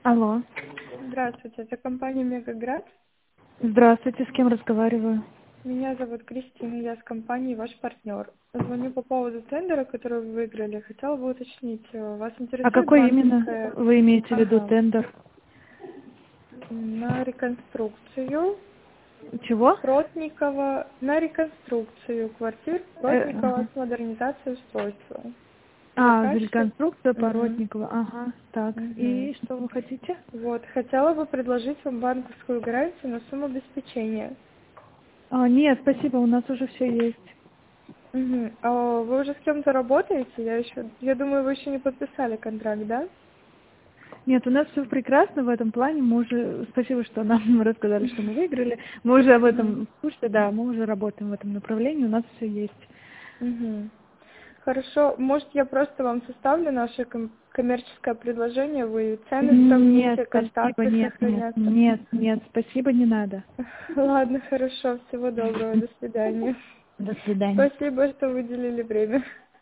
Алло. Здравствуйте, это компания «Мегаград». Здравствуйте, с кем разговариваю? Меня зовут Кристина, я с компанией «Ваш партнер». Звоню по поводу тендера, который вы выиграли. Хотела бы уточнить, вас А интересует какой именно банковская... вы имеете в виду Ага. тендер? На реконструкцию Чего? на реконструкцию квартир Протникова Ага. с модернизацией устройства. За Заказчик... реконструкцию Мгм. Поротникова. Ага, так. Мгм. И что вы хотите? Вот, хотела бы предложить вам банковскую гарантию на сумму обеспечения. Нет, спасибо, у нас уже все есть. Мгм. А вы уже с кем-то работаете? Я думаю, вы еще не подписали контракт, да? Нет, у нас все прекрасно в этом плане. Мы уже, спасибо, что нам рассказали, что мы выиграли. Мы уже об Мгм. этом в курсе, да, мы уже работаем в этом направлении, у нас все есть. Мгм. Хорошо, может, я просто вам составлю наше коммерческое предложение, вы цены Нет, сравните, спасибо, контакты сохранятся. нет, спасибо, не надо. Ладно, хорошо, всего доброго, до свидания. До свидания. Спасибо, что выделили время.